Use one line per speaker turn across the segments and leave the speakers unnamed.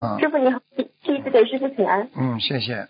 师傅你好，第一次给师傅请安。
谢谢。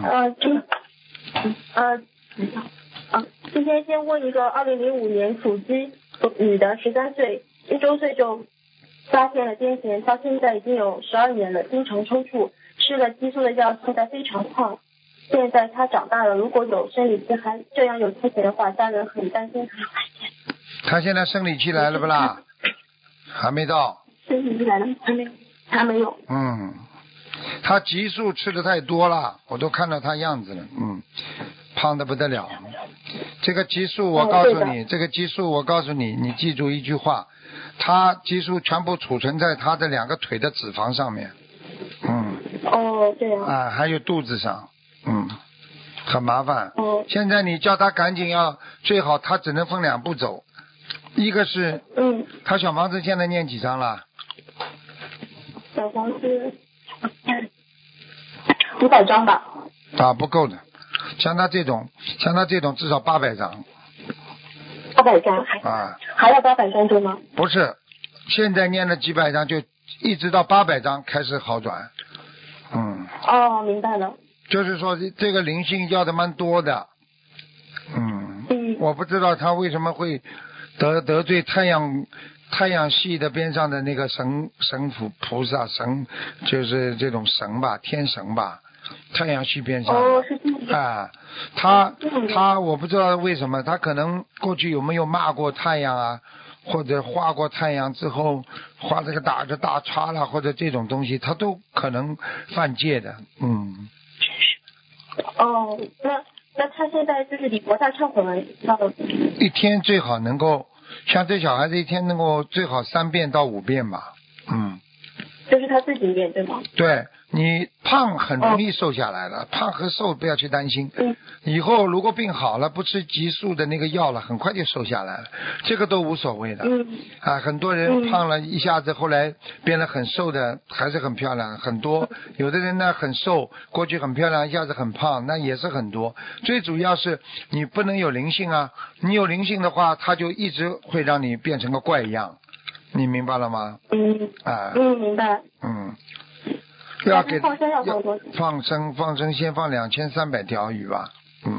今天先问一个2005年属鸡女的13岁，1周岁就发现了癫痫，到现在已经有12年了，经常抽搐，吃了激素的药，现在非常胖。现在她长大了，如果有生理期还这样有癫痫的话，家人很担心她。
她现在生理期来了不啦？还没到。
生理期来了，还没有。
她激素吃的太多了，我都看到她样子了，胖的不得了。这个激素我告诉你，你记住一句话，她激素全部储存在她的2个腿的脂肪上面。
这样。
还有肚子上，很麻烦。现在你叫她赶紧最好她只能分2步走，一个是，她小房子现在念几张了？
小房子500张吧。
不够的，像他这种至少800张。
800张还要800张对吗？
不是，现在念了几百张，就一直到800张开始好转。
明白了。
就是说这个灵性要的蛮多的。我不知道他为什么会得罪太阳系的边上的那个神菩萨神，就是这种神吧，天神吧，太阳系边上的。他我不知道为什么，他可能过去有没有骂过太阳啊，或者画过太阳之后画这个打个大叉啦，或者这种东西，他都可能犯戒的。
那他现在就是礼佛大忏悔文
一天最好能够，像这小孩子一天能够最好3遍到5遍吧。
就是他自己念对吗？
对，你胖很容易瘦下来了，胖和瘦不要去担心。以后如果病好了，不吃激素的那个药了，很快就瘦下来了，这个都无所谓的。很多人胖了一下子后来变得很瘦的还是很漂亮，很多。有的人呢很瘦，过去很漂亮，一下子很胖，那也是很多。最主要是你不能有灵性啊，你有灵性的话，它就一直会让你变成个怪样。你明白了吗？
明白。
要给
放生要放多少？
放生先放2300条鱼吧。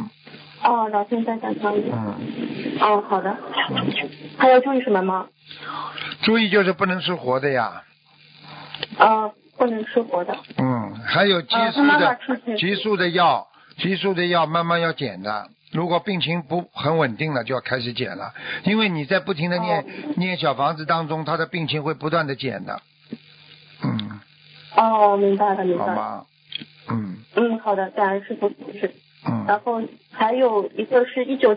2300条鱼。好的。还要注意什么吗？
注意就是不能吃活的呀。
不能吃活的。
还有激素的药慢慢要减的。如果病情不很稳定了，就要开始减了，因为你在不停的念小房子当中，他的病情会不断的减的。
明白了。
好吗？
好的，感恩师父指示。然后还有一个是19